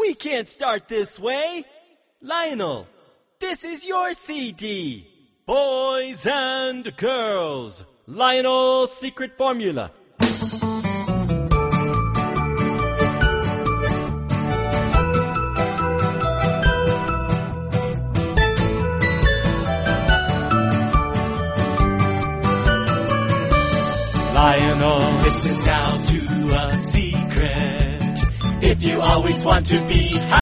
We can't start this way. Lionel, this is your CD. Boys and girls, Lionel's secret formula. Lionel, listen now to a secret. If you always want to be